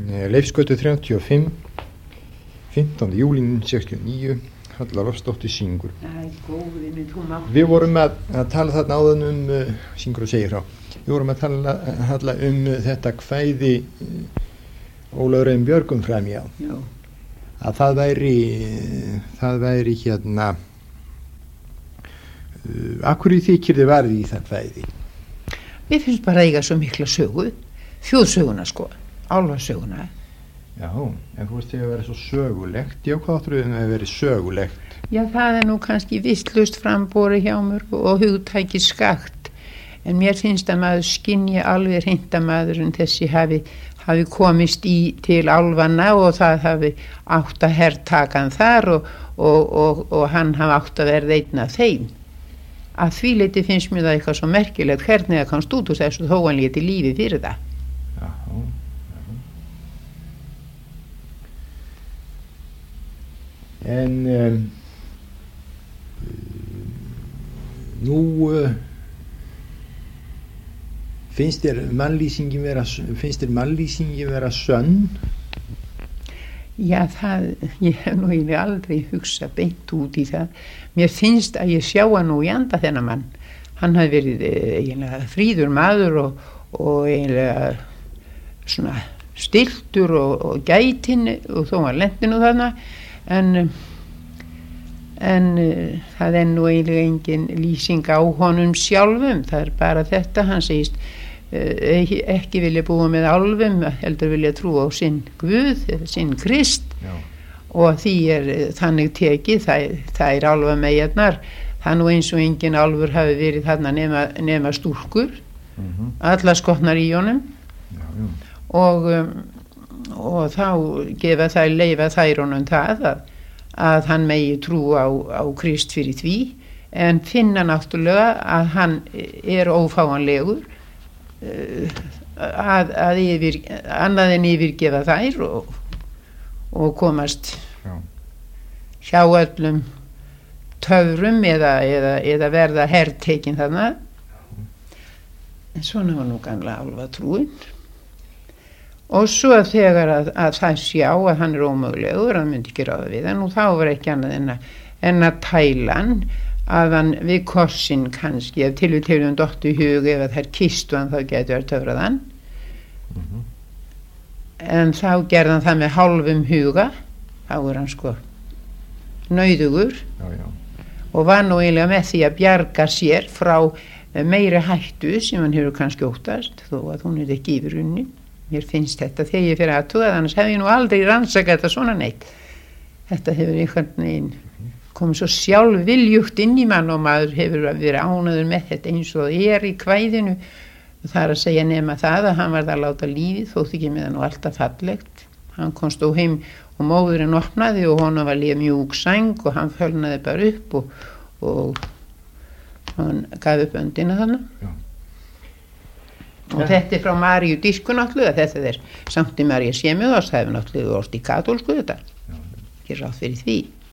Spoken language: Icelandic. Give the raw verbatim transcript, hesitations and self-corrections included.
Leifsgötu þrjátíu og fimm, fimmtánda júlí sextíu og níu, Halla Loftsdóttir syngur. Æ, góði minn, þú mátt. Við vorum að, að tala þarna áðan um, uh, syngur og segir frá, við vorum að tala Halla um uh, þetta kvæði uh, Ólafur Reim Björgum framjá. Já. Að það væri, uh, það væri hérna, uh, af hverju þykir þið varði í það kvæði? Mér finnst bara eiga svo mikla sögu, þjóðsöguna sko, álfasöguna. Já, en þú veist þegar að vera svo sögulegt, já hvað áttur þau að vera sögulegt? Já, það er nú kannski vistlust frambóri hjá mér og hugtæki skakt, en mér finnst að maður skynji alveg hreint að maðurinn þessi hafi, hafi komist í til álfanna og það hafi átt að herrtakan þar og, og, og, og hann hafi átt að verða einn af þeim. Að því leyti finnst mér það eitthvað svo merkilegt hvernig það komst út úr þessu þó hann léti lífi fyrir það. Já, já. En um, nú uh, finnst þér mannlýsingin vera, finnst þér mannlýsingin vera sönn? Já, það, ég hef nú eiginlega aldrei hugsað beint út í það. Mér finnst að ég sjá hann nú í anda þennan mann. Hann hafi verið eiginlega fríður maður og, og eiginlega svona stiltur og, og gætinn og þó var lendinu þarna. En, en það er nú eiginlega engin lýsing á honum sjálfum, það er bara þetta, hann segist uh, ekki vilja búa með álfum, heldur vilja trúa á sinn Guð, sinn Krist. Já. Og því er þannig tekið, það, það er álfameyjarnar, það er nú eins og engin álfur hafi verið þarna nema, nema stúlkur, mm-hmm. allar skotnar í honum. Já, já. Og um, og þá gefa þær leifa þær honum það að, að hann megi trú á, á Krist fyrir því en finna náttúrulega að hann er ófáanlegur uh, að, að yfir, annað en yfirgefa þær og, og komast Já. hjá öllum töfrum eða, eða, eða verða herrtekin þarna. En svona var nú gamla álfatrúin. Og svo þegar að, að það sjá að hann er ómögulegur, hann myndi ekki ráða við hann og þá var ekki annað en að, en að tæla hann að hann við korsin kannski, ef til við tegum dottu í hug ef að þær kistu hann þá getur það töfrað hann. Mm-hmm. En þá gerði hann það með hálfum huga, þá er hann sko nauðugur já, já. Og var nú eiginlega með því að bjarga sér frá meiri hættu sem hann hefur kannski óttast þó að hún er ekki yfirunni. Mér finnst þetta þegar ég fyrir að tuga, annars hef ég nú aldrei rannsakað þetta svona neitt. Þetta hefur einhvern veginn komið svo sjálfviljugt inn í mann og maður hefur verið ánægður með þetta eins og það er í kvæðinu. Það er að segja nema það að hann varð að láta lífið, þótt ekki með hann og alltaf fallegt. Hann kom stó heim og móðurinn opnaði og honum var líka mjúk sæng og hann fölnaði bara upp og, og hann gaf upp öndina þannig. Já. Og ja. Þetta er frá Maríu Dísku náttúrulega, þetta er Sankti María Sémjöðars, það hefur náttúrulega orðið í katólsku þetta, ekki ráð fyrir því.